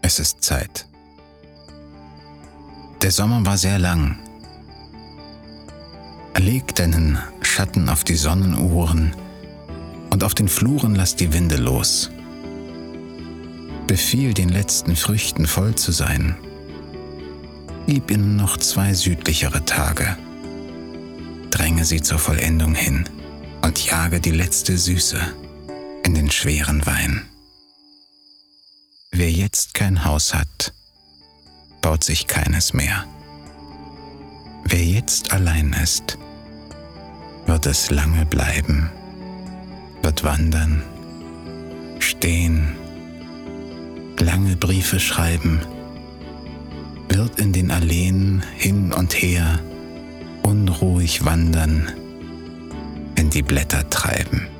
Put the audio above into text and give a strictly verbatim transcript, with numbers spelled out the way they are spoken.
Es ist Zeit. Der Sommer war sehr lang. Leg deinen Schatten auf die Sonnenuhren und auf den Fluren lass die Winde los. Befiehl den letzten Früchten voll zu sein. Gib ihnen noch zwei südlichere Tage. Dränge sie zur Vollendung hin und jage die letzte Süße in den schweren Wein. Wer jetzt kein Haus hat, baut sich keines mehr. Wer jetzt allein ist, wird es lange bleiben, wird wandern, stehen, lange Briefe schreiben, wird in den Alleen hin und her unruhig wandern, wenn die Blätter treiben.